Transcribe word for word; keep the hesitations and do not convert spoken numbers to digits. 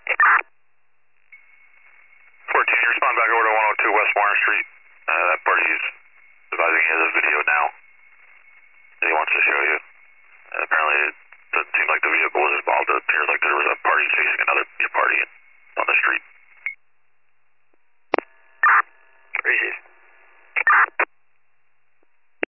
fourteen, you respond back over to one oh two West Warren Street. Uh, that party's advising you of the video now that he wants to show you. And apparently it doesn't seem like the vehicle was involved. It appears like there was a party chasing another party.